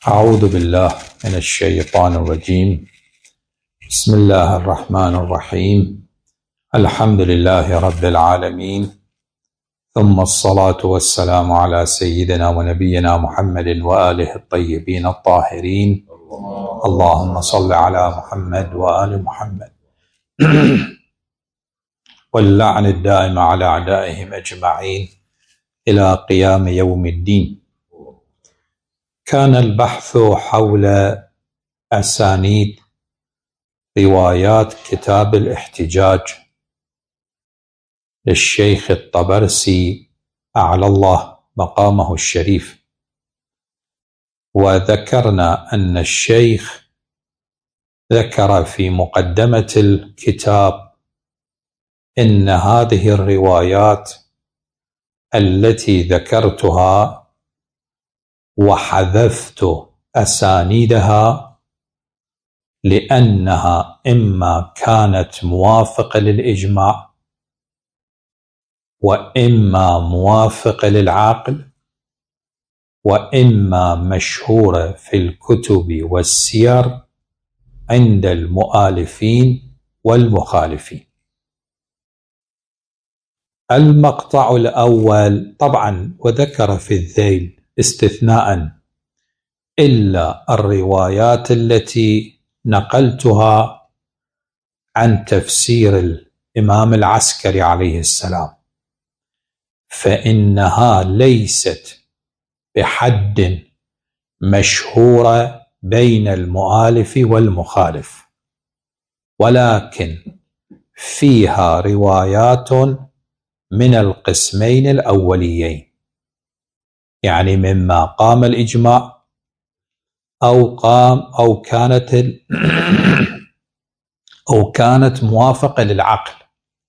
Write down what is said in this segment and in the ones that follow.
أعوذ بالله من الشيطان الرجيم. بسم الله الرحمن الرحيم. الحمد لله رب العالمين، ثم الصلاة والسلام على سيدنا ونبينا محمد وآله الطيبين الطاهرين. اللهم صل على محمد وآل محمد واللعن الدائم على أعدائهم أجمعين إلى قيام يوم الدين. كان البحث حول أسانيد روايات كتاب الاحتجاج للشيخ الطبرسي أعلى الله مقامه الشريف، وذكرنا أن الشيخ ذكر في مقدمة الكتاب إن هذه الروايات التي ذكرتها وحذفت أسانيدها لأنها إما كانت موافقة للإجماع وإما موافقة للعقل وإما مشهورة في الكتب والسير عند المؤلفين والمخالفين. المقطع الأول طبعا وذكر في الذيل استثناء إلا الروايات التي نقلتها عن تفسير الإمام العسكري عليه السلام، فإنها ليست بحد مشهورة بين المؤلف والمخالف، ولكن فيها روايات من القسمين الأوليين، يعني مما قام الإجماع أو كانت موافقة للعقل.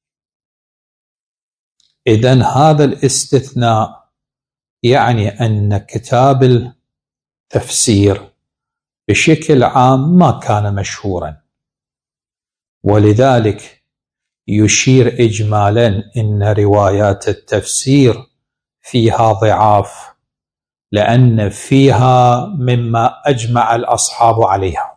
إذن هذا الاستثناء يعني أن كتاب التفسير بشكل عام ما كان مشهورا، ولذلك يشير إجمالا إن روايات التفسير فيها ضعاف، لأن فيها مما أجمع الأصحاب عليها،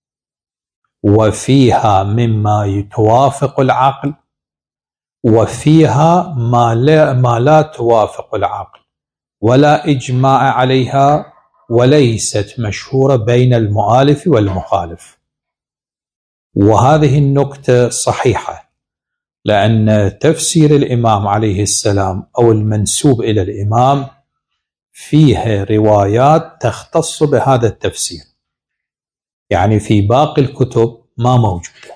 وفيها مما يتوافق العقل، وفيها ما لا توافق العقل ولا إجماع عليها، وليست مشهورة بين المؤلف والمخالف. وهذه النكتة صحيحة، لأن تفسير الإمام عليه السلام أو المنسوب إلى الإمام فيه روايات تختص بهذا التفسير، يعني في باقي الكتب ما موجودة.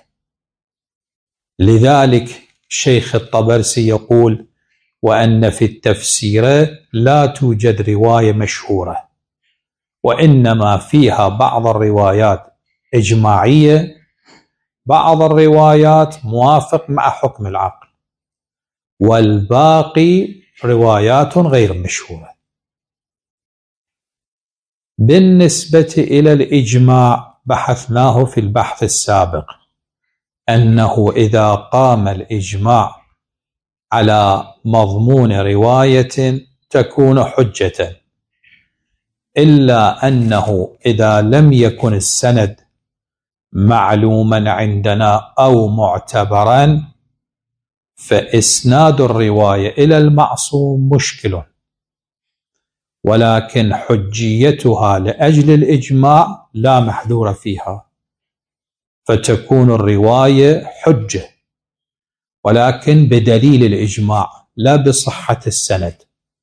لذلك شيخ الطبرسي يقول: وأن في التفسير لا توجد رواية مشهورة، وإنما فيها بعض الروايات إجماعية، بعض الروايات موافق مع حكم العقل، والباقي روايات غير مشهورة. بالنسبة إلى الإجماع بحثناه في البحث السابق، أنه إذا قام الإجماع على مضمون رواية تكون حجة، إلا أنه إذا لم يكن السند معلوما عندنا أو معتبرا فإسناد الرواية إلى المعصوم مشكل، ولكن حجيتها لأجل الإجماع لا محذور فيها، فتكون الرواية حجة، ولكن بدليل الإجماع لا بصحة السند.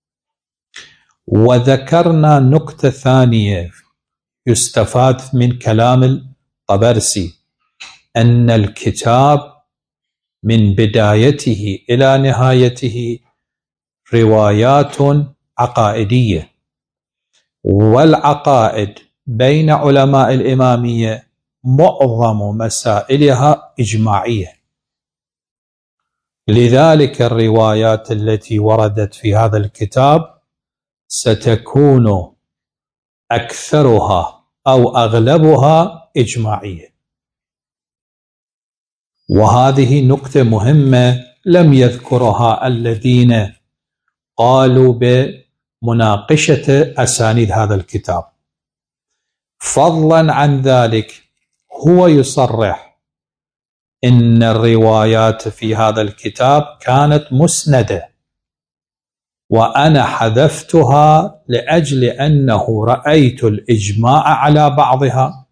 وذكرنا نكتة ثانية يستفاد من كلام الطبرسي، أن الكتاب من بدايته إلى نهايته روايات عقائدية، والعقائد بين علماء الإمامية معظم مسائلها إجماعية. لذلك الروايات التي وردت في هذا الكتاب ستكون أكثرها أو أغلبها إجماعية. وهذه نكتة مهمة لم يذكرها الذين قالوا بمناقشة أسانيد هذا الكتاب، فضلا عن ذلك هو يصرح إن الروايات في هذا الكتاب كانت مسندة، وأنا حذفتها لأجل أنه رأيت الإجماع على بعضها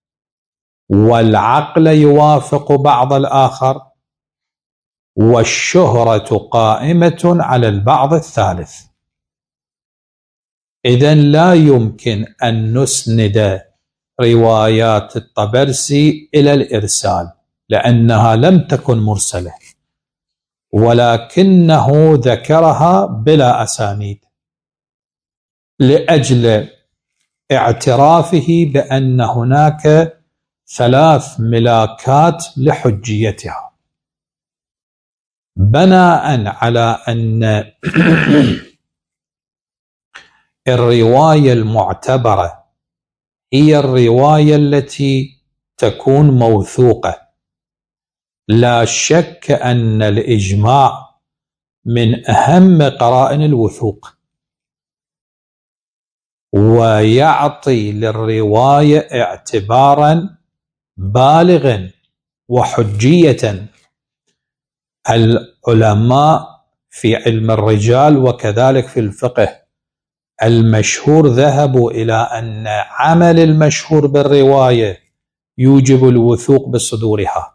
والعقل يوافق بعض الآخر والشهرة قائمة على البعض الثالث. إذن لا يمكن أن نسند روايات الطبرسي إلى الإرسال لأنها لم تكن مرسلة، ولكنه ذكرها بلا أسانيد لأجل اعترافه بأن هناك 3 ملاكات لحجيتها، بناء على أن الرواية المعتبرة هي الرواية التي تكون موثوقة. لا شك أن الإجماع من أهم قرائن الوثوق، ويعطي للرواية اعتبارا بالغا وحجية. العلماء في علم الرجال وكذلك في الفقه المشهور ذهبوا إلى أن عمل المشهور بالرواية يوجب الوثوق بصدورها،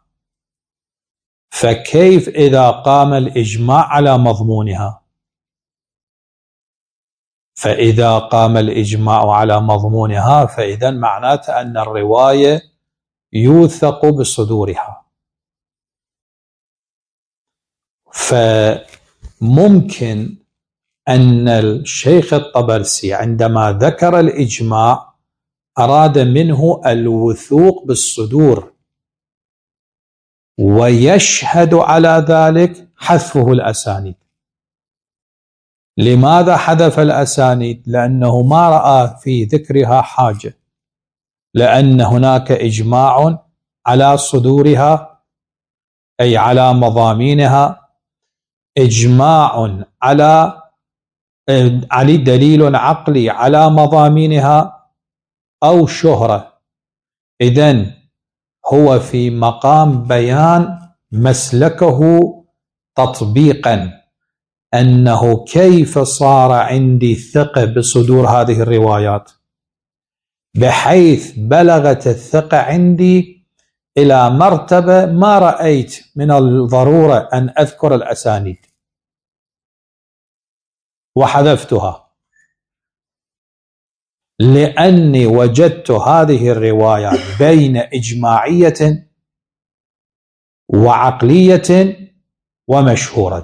فكيف إذا قام الإجماع على مضمونها؟ فإذا قام الإجماع على مضمونها فإذا معناته أن الرواية يوثق بصدورها. فممكن أن الشيخ الطبرسي عندما ذكر الإجماع أراد منه الوثوق بالصدور، ويشهد على ذلك حذفه الأسانيد. لماذا حذف الأسانيد؟ لأنه ما رأى في ذكرها حاجة، لأن هناك إجماع على صدورها أي على مضامينها، إجماع على دليل عقلي على مضامينها أو شهرة. إذن هو في مقام بيان مسلكه تطبيقا، أنه كيف صار عندي ثقة بصدور هذه الروايات بحيث بلغت الثقة عندي إلى مرتبة ما رأيت من الضرورة أن أذكر الأسانيد وحذفتها، لأني وجدت هذه الروايات بين إجماعية وعقلية ومشهورة.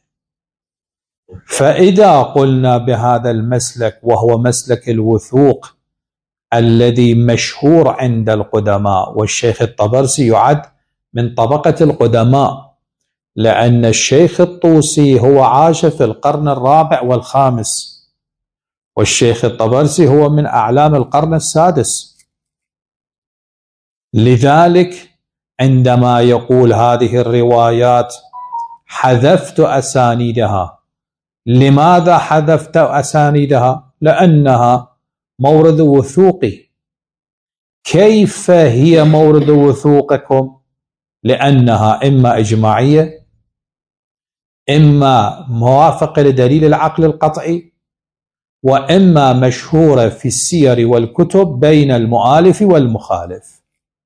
فإذا قلنا بهذا المسلك وهو مسلك الوثوق الذي مشهور عند القدماء، والشيخ الطبرسي يعد من طبقة القدماء، لأن الشيخ الطوسي هو عاش في القرن الرابع والخامس، والشيخ الطبرسي هو من أعلام القرن السادس. لذلك عندما يقول هذه الروايات حذفت أسانيدها، لماذا حذفت أسانيدها؟ لأنها مورد وثوقي. كيف هي مورد وثوقكم؟ لأنها إما إجماعية، إما موافقة لدليل العقل القطعي، وإما مشهورة في السير والكتب بين المؤالف والمخالف.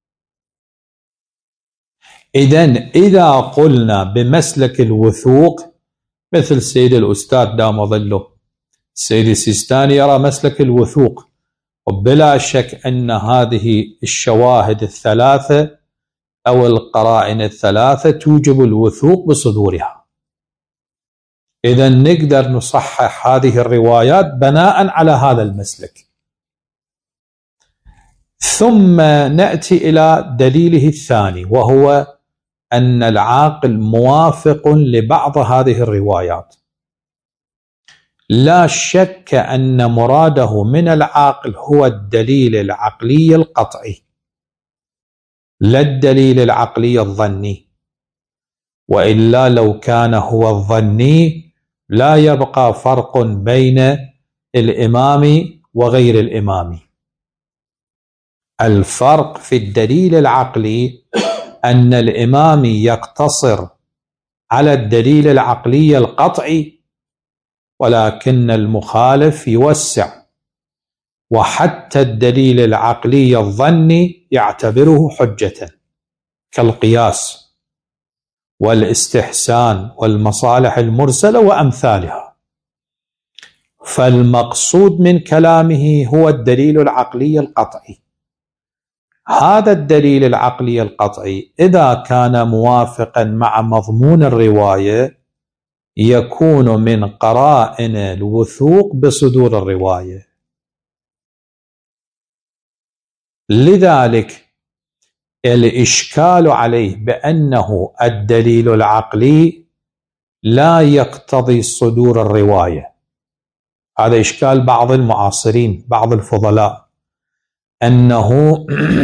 إذا قلنا بمسلك الوثوق مثل السيد الأستاذ دام ظله السيد السيستاني يرى مسلك الوثوق، وبلا شك أن هذه الشواهد الثلاثة أو القرائن الثلاثة توجب الوثوق بصدورها. إذن نقدر نصحح هذه الروايات بناء على هذا المسلك. ثم نأتي إلى دليله الثاني، وهو أن العاقل موافق لبعض هذه الروايات. لا شك أن مراده من العاقل هو الدليل العقلي القطعي لا الدليل العقلي الظني، وإلا لو كان هو الظني لا يبقى فرق بين الإمام وغير الإمام. الفرق في الدليل العقلي أن الإمام يقتصر على الدليل العقلي القطعي، ولكن المخالف يوسع، وحتى الدليل العقلي الظني يعتبره حجة كالقياس والاستحسان والمصالح المرسلة وأمثالها. فالمقصود من كلامه هو الدليل العقلي القطعي. هذا الدليل العقلي القطعي إذا كان موافقا مع مضمون الرواية يكون من قرائن الوثوق بصدور الرواية. لذلك الإشكال عليه بأنه الدليل العقلي لا يقتضي صدور الرواية، هذا إشكال بعض المعاصرين بعض الفضلاء، أنه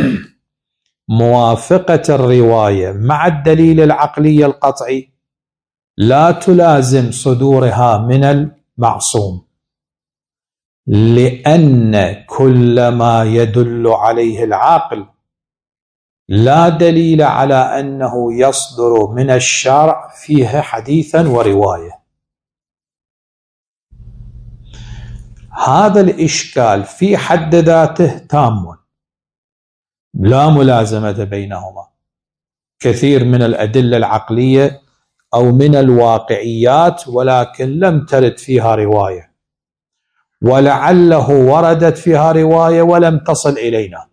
موافقة الرواية مع الدليل العقلي القطعي لا تلازم صدورها من المعصوم، لأن كل ما يدل عليه العقل لا دليل على أنه يصدر من الشرع فيه حديثا ورواية. هذا الإشكال في حد ذاته تام، لا ملازمة بينهما. كثير من الأدلة العقلية أو من الواقعيات ولكن لم ترد فيها رواية، ولعله وردت فيها رواية ولم تصل إلينا.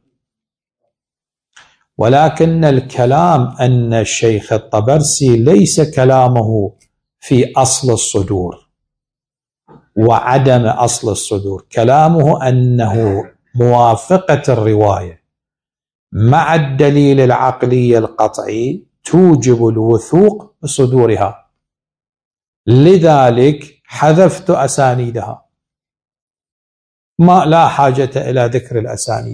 ولكن الكلام أن الشيخ الطبرسي ليس كلامه في أصل الصدور وعدم أصل الصدور، كلامه أنه موافقة الرواية مع الدليل العقلي القطعي توجب الوثوق بصدورها، لذلك حذفت أسانيدها، ما لا حاجة إلى ذكر الأسانيد.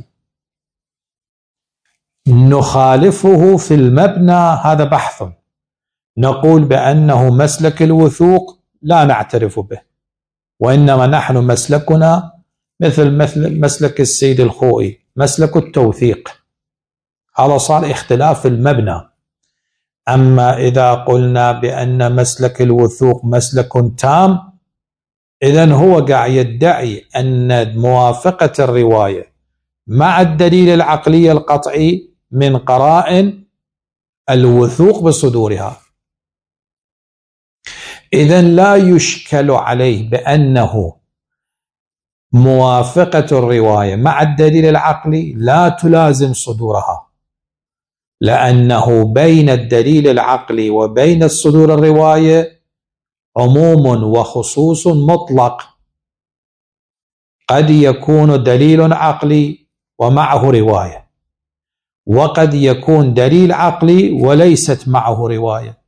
نخالفه في المبنى، هذا بحث، نقول بأنه مسلك الوثوق لا نعترف به، وإنما نحن مسلكنا مثل مسلك السيد الخوئي مسلك التوثيق. هذا صار اختلاف في المبنى. أما إذا قلنا بأن مسلك الوثوق مسلك تام، إذن هو قاعد يدعي أن موافقة الرواية مع الدليل العقلي القطعي من قرائن الوثوق بصدورها. إذن لا يشكل عليه بأنه موافقة الرواية مع الدليل العقلي لا تلازم صدورها، لأنه بين الدليل العقلي وبين الصدور الرواية عموم وخصوص مطلق. قد يكون دليل عقلي ومعه رواية، وقد يكون دليل عقلي وليست معه رواية،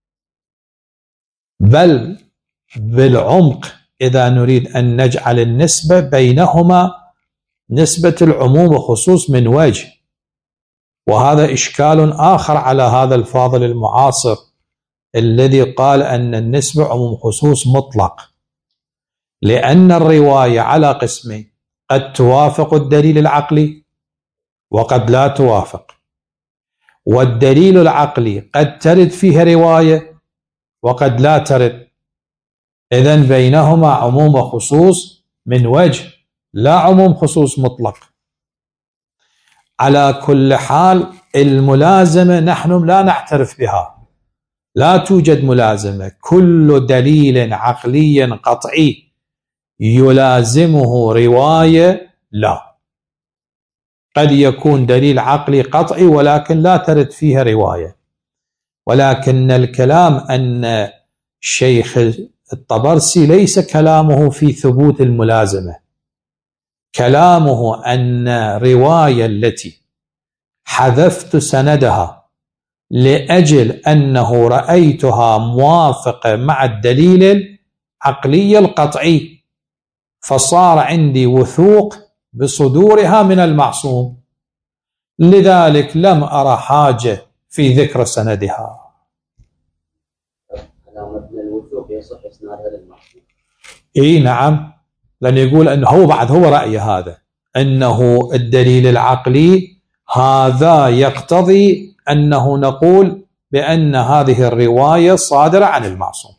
بل بالعمق إذا نريد أن نجعل النسبة بينهما نسبة العموم وخصوص من وجه. وهذا إشكال آخر على هذا الفاضل المعاصر الذي قال أن النسبة عموم خصوص مطلق، لأن الرواية على قسمين، قد توافق الدليل العقلي وقد لا توافق، والدليل العقلي قد ترد فيه رواية وقد لا ترد، إذن بينهما عموم وخصوص من وجه، لا عموم خصوص مطلق. على كل حال الملازمة نحن لا نعترف بها، لا توجد ملازمة. كل دليل عقلي قطعي يلازمه رواية لا، قد يكون دليل عقلي قطعي ولكن لا ترد فيها رواية. ولكن الكلام أن الشيخ الطبرسي ليس كلامه في ثبوت الملازمة، كلامه أن رواية التي حذفت سندها لأجل أنه رأيتها موافقة مع الدليل العقلي القطعي فصار عندي وثوق بصدورها من المعصوم، لذلك لم أرى حاجة في ذكر سندها. الوثوق يصح إسنادها للمعصوم. إي نعم، لأن يقول أنه هو بعد هو رأي هذا، أنه الدليل العقلي، هذا يقتضي أنه نقول بأن هذه الرواية صادرة عن المعصوم.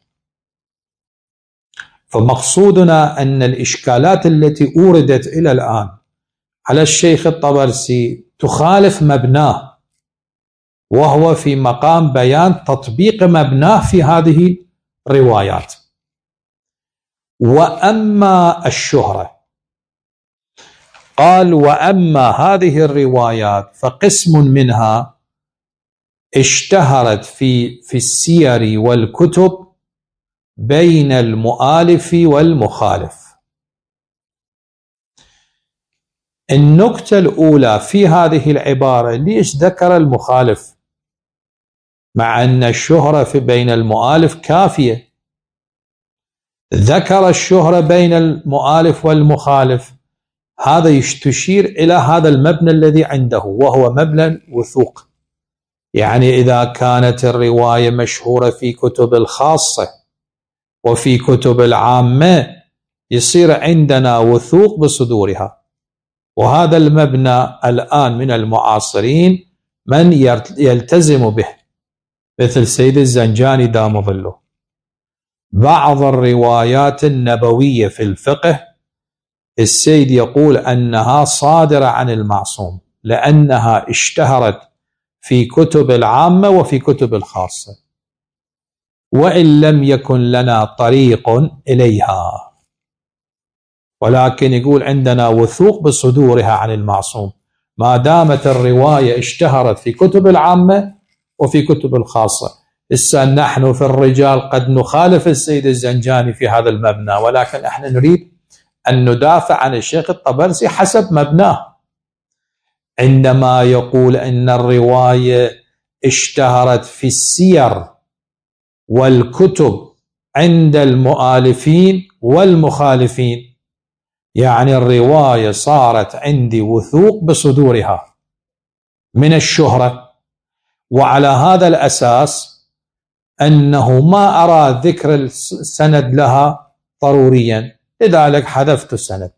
فمقصودنا أن الإشكالات التي أوردت إلى الآن على الشيخ الطبرسي تخالف مبناه، وهو في مقام بيان تطبيق مبناه في هذه الروايات. وأما الشهرة، قال وأما هذه الروايات فقسم منها اشتهرت في السير والكتب بين المؤالف والمخالف. النكتة الأولى في هذه العبارة، ليش ذكر المخالف مع أن الشهرة بين المؤالف كافية؟ ذكر الشهرة بين المؤالف والمخالف، هذا تشير إلى هذا المبنى الذي عنده، وهو مبنى الوثوق. يعني إذا كانت الرواية مشهورة في كتب الخاصة وفي كتب العامة، يصير عندنا وثوق بصدورها. وهذا المبنى الآن من المعاصرين من يلتزم به، مثل سيد الزنجاني دام ظله. بعض الروايات النبوية في الفقه السيد يقول أنها صادرة عن المعصوم، لأنها اشتهرت في كتب العامة وفي كتب الخاصة، وإن لم يكن لنا طريق إليها، ولكن يقول عندنا وثوق بصدورها عن المعصوم ما دامت الرواية اشتهرت في كتب العامة وفي كتب الخاصة. إسا نحن في الرجال قد نخالف السيد الزنجاني في هذا المبنى، ولكن احنا نريد أن ندافع عن الشيخ الطبرسي حسب مبناه. عندما يقول أن الرواية اشتهرت في السير والكتب عند المؤالفين والمخالفين، يعني الرواية صارت عندي وثوق بصدورها من الشهرة، وعلى هذا الأساس أنه ما أرى ذكر السند لها ضروريا، لذلك حذفت السند.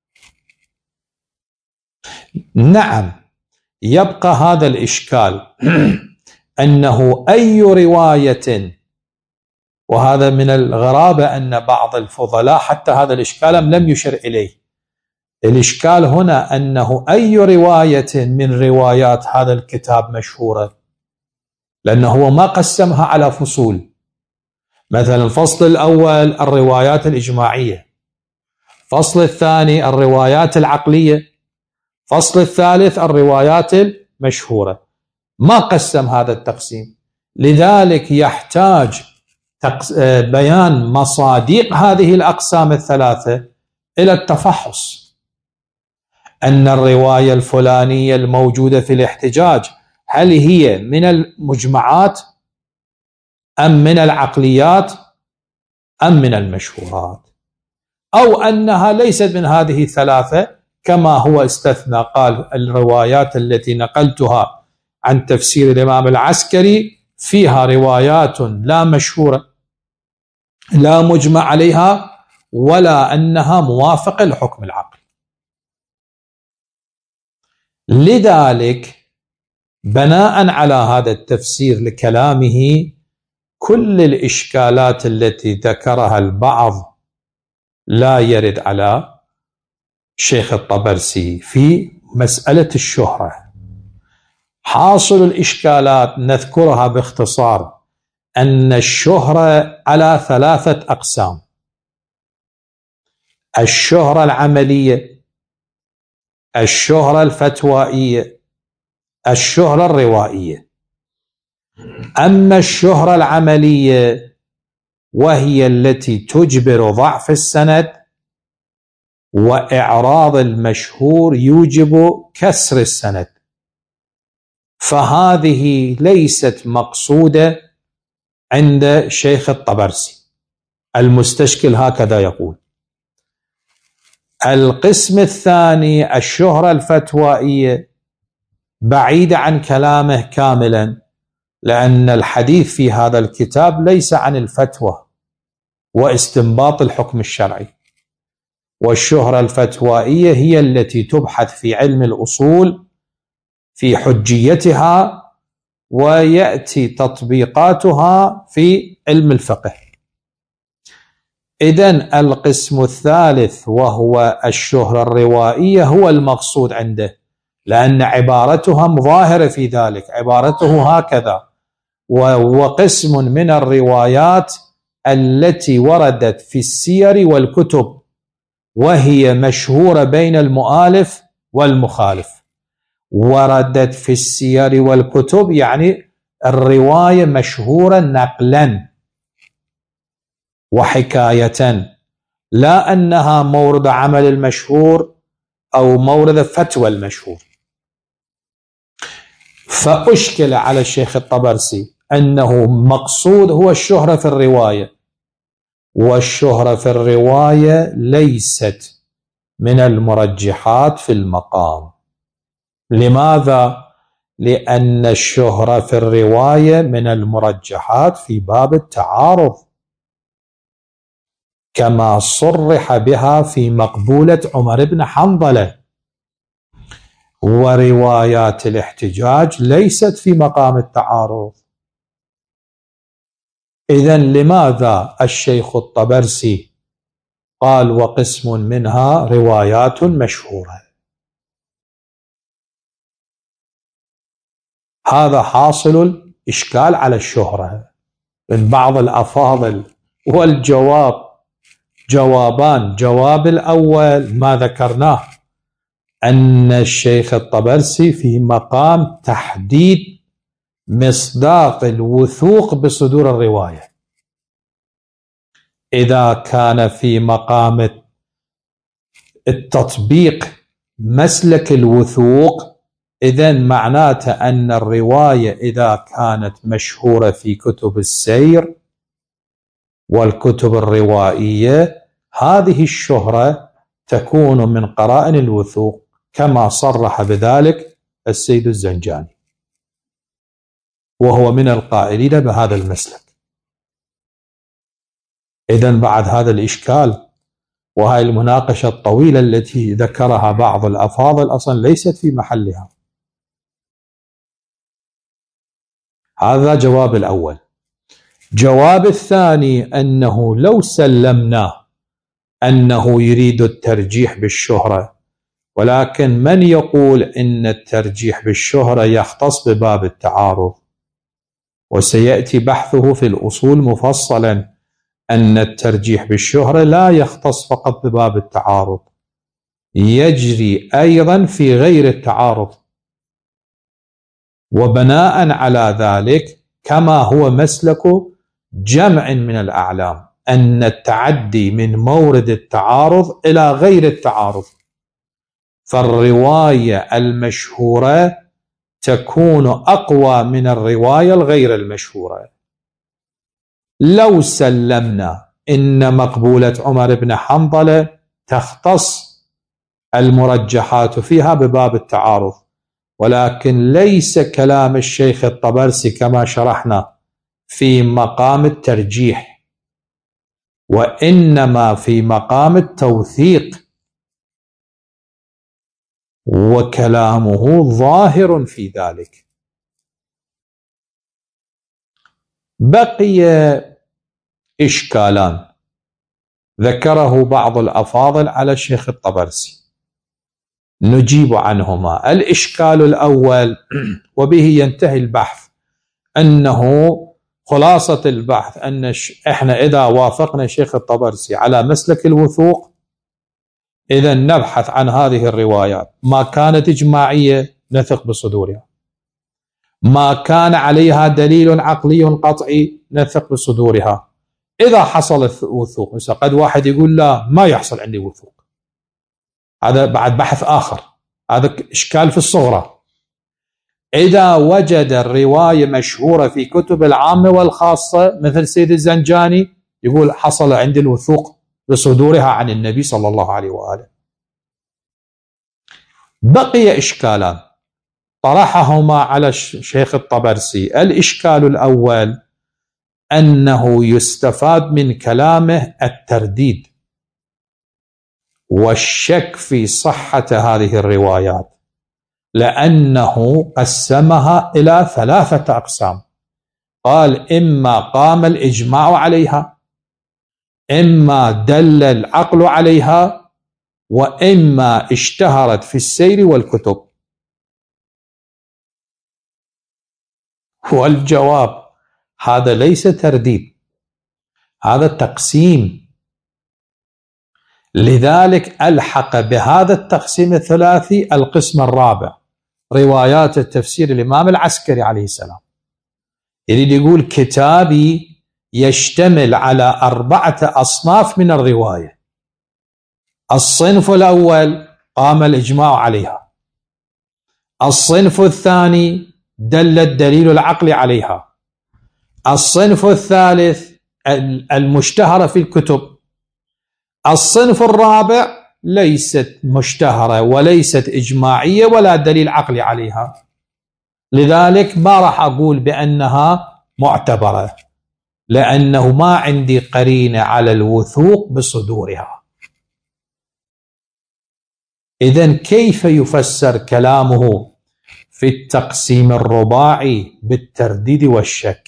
نعم، يبقى هذا الإشكال أنه أي رواية، وهذا من الغرابة أن بعض الفضلاء حتى هذا الإشكال لم يشر إليه. الإشكال هنا أنه أي رواية من روايات هذا الكتاب مشهورة، لأنه هو ما قسمها على فصول. مثلا الفصل الأول الروايات الإجماعية، الفصل الثاني الروايات العقلية، الفصل الثالث الروايات المشهورة. ما قسم هذا التقسيم، لذلك يحتاج بيان مصادق هذه الأقسام الثلاثة إلى التفحص، أن الرواية الفلانية الموجودة في الاحتجاج هل هي من المجمعات أم من العقليات أم من المشهورات، أو أنها ليست من هذه الثلاثة كما هو استثنى، قال الروايات التي نقلتها عن تفسير الإمام العسكري فيها روايات لا مشهورة لا مجمع عليها ولا أنها موافقة لحكم العقل. لذلك بناء على هذا التفسير لكلامه، كل الإشكالات التي ذكرها البعض لا يرد على شيخ الطبرسي في مسألة الشهرة. حاصل الإشكالات نذكرها باختصار، أن الشهرة على ثلاثة أقسام: الشهرة العملية، الشهرة الفتوائية، الشهرة الروائية. أما الشهرة العملية وهي التي تجبر ضعف السند وإعراض المشهور يوجب كسر السند، فهذه ليست مقصودة عند شيخ الطبرسي. المستشكل هكذا يقول. القسم الثاني الشهرة الفتوائية بعيدة عن كلامه كاملا، لأن الحديث في هذا الكتاب ليس عن الفتوى واستنباط الحكم الشرعي، والشهرة الفتوائية هي التي تبحث في علم الأصول في حجيتها ويأتي تطبيقاتها في علم الفقه. إذن القسم الثالث وهو الشهرة الروائية هو المقصود عنده، لأن عبارتهم ظاهرة في ذلك، عبارته هكذا: وقسم من الروايات التي وردت في السير والكتب وهي مشهورة بين المؤلف والمخالف. وردت في السير والكتب يعني الرواية مشهورة نقلا وحكاية، لا أنها مورد عمل المشهور أو مورد فتوى المشهور. فأشكل على الشيخ الطبرسي أنه مقصود هو الشهرة في الرواية، والشهرة في الرواية ليست من المرجحات في المقام. لماذا؟ لأن الشهرة في الرواية من المرجحات في باب التعارض، كما صرح بها في مقبولة عمر بن حنظلة، وروايات الاحتجاج ليست في مقام التعارض. إذن لماذا الشيخ الطبرسي قال وقسم منها روايات مشهورة؟ هذا حاصل الإشكال على الشهرة من بعض الأفاضل، والجواب جوابان. جواب الأول ما ذكرناه، أن الشيخ الطبرسي في مقام تحديد مصداق الوثوق بصدور الرواية. إذا كان في مقام التطبيق مسلك الوثوق، إذن معناته أن الرواية إذا كانت مشهورة في كتب السير والكتب الروائية، هذه الشهرة تكون من قرائن الوثوق، كما صرح بذلك السيد الزنجاني، وهو من القائلين بهذا المسلك. إذن بعد هذا الإشكال وهذه المناقشة الطويلة التي ذكرها بعض الأفاضل أصلا ليست في محلها. هذا جواب الأول. جواب الثاني أنه لو سلمنا أنه يريد الترجيح بالشهرة، ولكن من يقول إن الترجيح بالشهرة يختص بباب التعارض، وسيأتي بحثه في الأصول مفصلا أن الترجيح بالشهرة لا يختص فقط بباب التعارض، يجري أيضا في غير التعارض. وبناء على ذلك كما هو مسلك جمع من الأعلام أن التعدي من مورد التعارض إلى غير التعارض، فالرواية المشهورة تكون أقوى من الرواية الغير المشهورة. لو سلمنا إن مقبولة عمر بن حنظلة تختص المرجحات فيها بباب التعارض، ولكن ليس كلام الشيخ الطبرسي كما شرحنا في مقام الترجيح، وإنما في مقام التوثيق، وكلامه ظاهر في ذلك. بقي إشكالان ذكره بعض الأفاضل على الشيخ الطبرسي نجيب عنهما. الإشكال الأول وبه ينتهي البحث، أنه خلاصة البحث أن إحنا إذا وافقنا الشيخ الطبرسي على مسلك الوثوق، إذا نبحث عن هذه الروايات، ما كانت إجماعية نثق بصدورها، ما كان عليها دليل عقلي قطعي نثق بصدورها. إذا حصل الوثوق، قد واحد يقول لا ما يحصل عندي وثوق، هذا بعد بحث آخر، هذا إشكال في الصغرى. إذا وجد الرواية مشهورة في كتب العامة والخاصة مثل سيد الزنجاني، يقول حصل عندي الوثوق بصدورها عن النبي صلى الله عليه وآله. بقي إشكالان طرحهما على الشيخ الطبرسي. الإشكال الأول أنه يستفاد من كلامه الترديد، والشك في صحة هذه الروايات، لأنه قسمها إلى 3 أقسام. قال: إما قام الإجماع عليها، إما دل العقل عليها، وإما اشتهرت في السير والكتب. والجواب: هذا ليس ترديد، هذا تقسيم. لذلك ألحق بهذا التقسيم الثلاثي القسم الرابع، روايات التفسير الإمام العسكري عليه السلام. يريد يقول كتابي يشتمل على 4 أصناف من الرواية. الصنف الأول قام الإجماع عليها، الصنف الثاني دل الدليل العقلي عليها، الصنف الثالث المشتهرة في الكتب، الصنف الرابع ليست مشتهرة وليست إجماعية ولا دليل عقلي عليها. لذلك ما راح أقول بأنها معتبرة، لأنه ما عندي قرينة على الوثوق بصدورها. إذن كيف يفسر كلامه في التقسيم الرباعي بالترديد والشك؟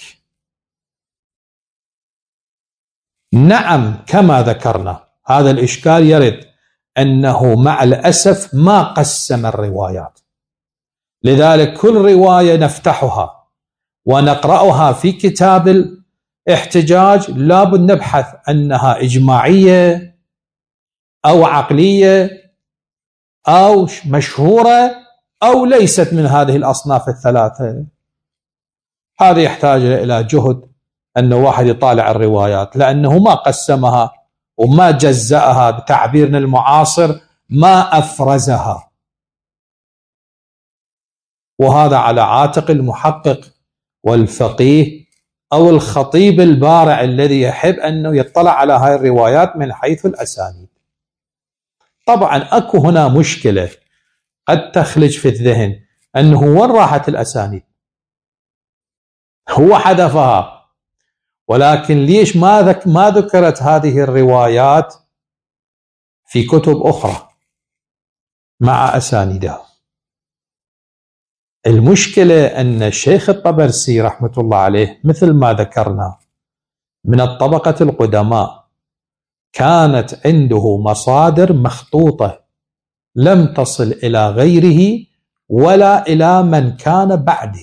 نعم، كما ذكرنا هذا الإشكال يرد، أنه مع الأسف ما قسم الروايات. لذلك كل رواية نفتحها ونقرأها في كتاب الاحتجاج لابد نبحث أنها إجماعية أو عقلية أو مشهورة أو ليست من هذه الأصناف الثلاثة. هذا يحتاج إلى جهد أن واحد يطالع الروايات، لأنه ما قسمها وما جزأها بتعبيرنا المعاصر، ما أفرزها. وهذا على عاتق المحقق والفقيه أو الخطيب البارع الذي يحب أنه يطلع على هاي الروايات من حيث الأسانيد. طبعا أكو هنا مشكلة قد تخلج في الذهن، أنه وين راحت الأسانيد؟ هو حذفها، ولكن ليش ما ذكرت هذه الروايات في كتب أخرى مع أسانيدها؟ المشكلة أن الشيخ الطبرسي رحمة الله عليه مثل ما ذكرنا من الطبقة القدماء، كانت عنده مصادر مخطوطة لم تصل إلى غيره ولا إلى من كان بعده.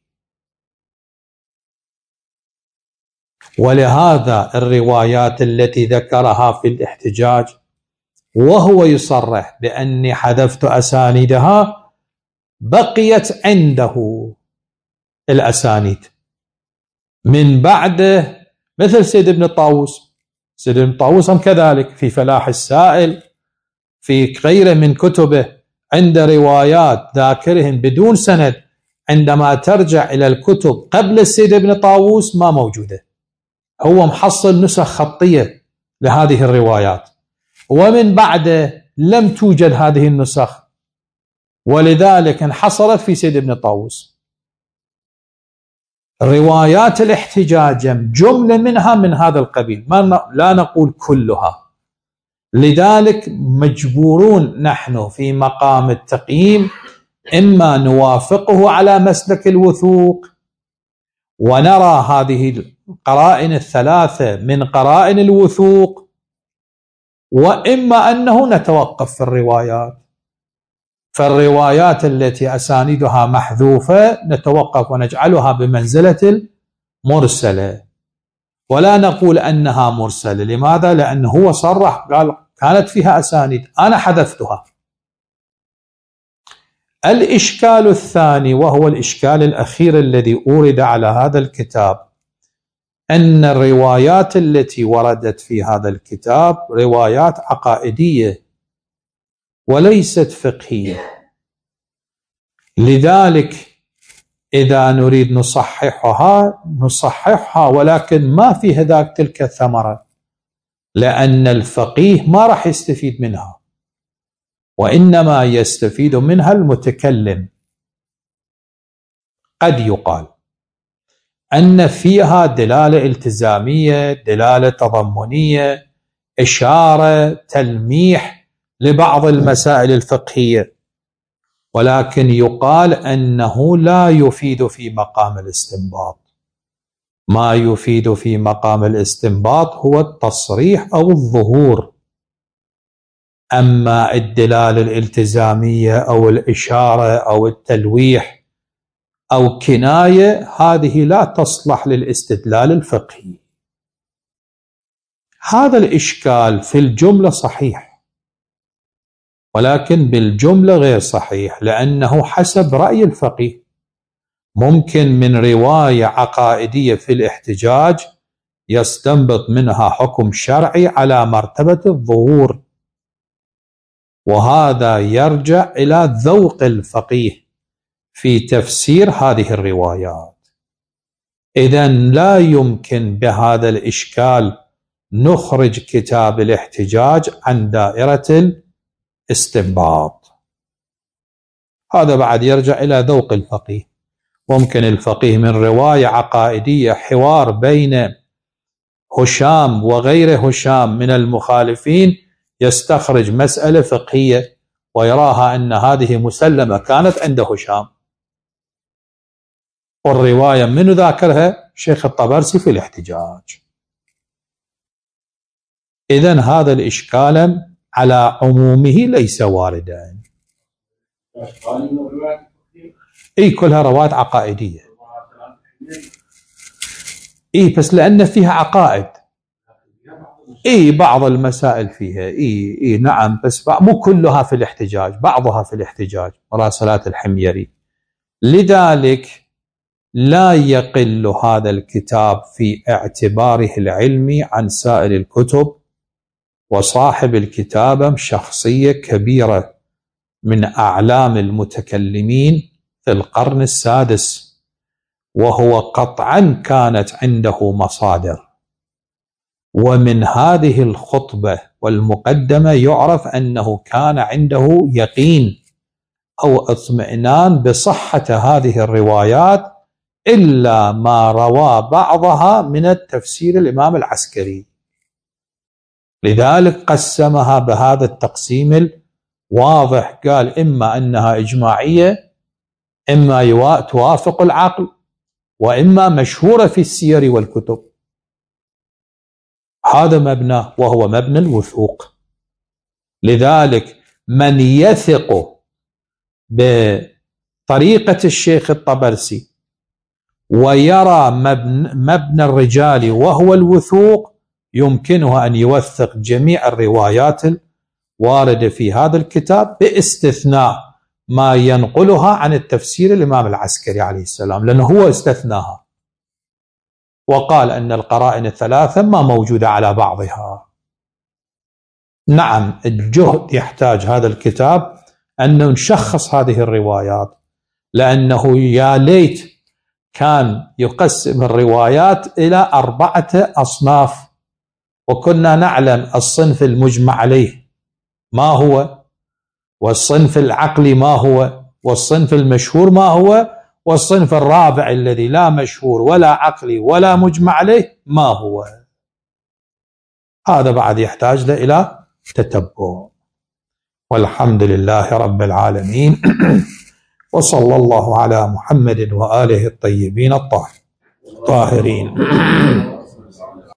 ولهذا الروايات التي ذكرها في الاحتجاج وهو يصرح بأني حذفت أسانيدها بقيت عنده الأسانيد من بعده، مثل سيد ابن طاووس. سيد ابن طاووس هم كذلك في فلاح السائل في غيره من كتبه عند روايات ذاكرهم بدون سند، عندما ترجع إلى الكتب قبل السيد ابن طاووس ما موجودة. هو محصل نسخ خطية لهذه الروايات، ومن بعده لم توجد هذه النسخ، ولذلك انحصرت في سيد ابن طاووس. روايات الاحتجاج جملة منها من هذا القبيل، لا نقول كلها. لذلك مجبورون نحن في مقام التقييم إما نوافقه على مسلك الوثوق ونرى هذه القرائن الثلاثة من قرائن الوثوق، وإما أنه نتوقف في الروايات. فالروايات التي أسانيدها محذوفة نتوقف ونجعلها بمنزلة المرسلة، ولا نقول أنها مرسلة. لماذا؟ لأنه هو صرح قال كانت فيها أسانيد أنا حذفتها. الإشكال الثاني وهو الإشكال الأخير الذي أورد على هذا الكتاب، أن الروايات التي وردت في هذا الكتاب روايات عقائدية وليست فقهية. لذلك إذا نريد نصححها ولكن ما فيها ذاك تلك الثمرة، لأن الفقيه ما راح يستفيد منها، وإنما يستفيد منها المتكلم. قد يقال أن فيها دلالة التزامية، دلالة تضمنية، إشارة، تلميح لبعض المسائل الفقهية، ولكن يقال أنه لا يفيد في مقام الاستنباط. ما يفيد في مقام الاستنباط هو التصريح أو الظهور، أما الدلالة الالتزامية أو الإشارة أو التلويح أو كناية هذه لا تصلح للاستدلال الفقهي. هذا الإشكال في الجملة صحيح، ولكن بالجملة غير صحيح، لأنه حسب رأي الفقيه ممكن من رواية عقائدية في الاحتجاج يستنبط منها حكم شرعي على مرتبة الظهور، وهذا يرجع إلى ذوق الفقيه في تفسير هذه الروايات. إذن لا يمكن بهذا الإشكال نخرج كتاب الاحتجاج عن دائرة الاستنباط. هذا بعد يرجع إلى ذوق الفقيه. ممكن الفقيه من رواية عقائدية، حوار بين هشام وغير هشام من المخالفين، يستخرج مسألة فقهية ويراها أن هذه مسلمة كانت عند هشام، والرواية من ذاكرها شيخ الطبرسي في الاحتجاج. إذن هذا الإشكال على عمومه ليس واردا. كلها روايات عقائدية. بس لأن فيها عقائد. بعض المسائل فيها نعم، بس مو كلها في الاحتجاج، بعضها في الاحتجاج، مراسلات الحميري. لذلك لا يقل هذا الكتاب في اعتباره العلمي عن سائر الكتب، وصاحب الكتاب شخصية كبيرة من أعلام المتكلمين في القرن السادس، وهو قطعا كانت عنده مصادر. ومن هذه الخطبة والمقدمة يعرف أنه كان عنده يقين أو اطمئنان بصحة هذه الروايات، إلا ما روى بعضها من التفسير الإمام العسكري. لذلك قسمها بهذا التقسيم الواضح، قال إما أنها إجماعية، إما توافق العقل، وإما مشهورة في السير والكتب. هذا مبنى، وهو مبنى الوثوق. لذلك من يثق بطريقة الشيخ الطبرسي ويرى مبنى الرجال وهو الوثوق، يمكنه أن يوثق جميع الروايات الواردة في هذا الكتاب، باستثناء ما ينقلها عن التفسير الإمام العسكري عليه السلام، لأنه هو استثناها وقال أن القرائن الثلاثة ما موجودة على بعضها. نعم، الجهد يحتاج هذا الكتاب أن نشخص هذه الروايات، لأنه يا ليت كان يقسم الروايات إلى 4 أصناف، وكنا نعلم الصنف المجمع عليه ما هو، والصنف العقلي ما هو، والصنف المشهور ما هو، والصنف الرابع الذي لا مشهور ولا عقلي ولا مجمع عليه ما هو. هذا بعد يحتاج إلى تتبع. والحمد لله رب العالمين. وصلى الله على محمد وآله الطيبين الطاهرين.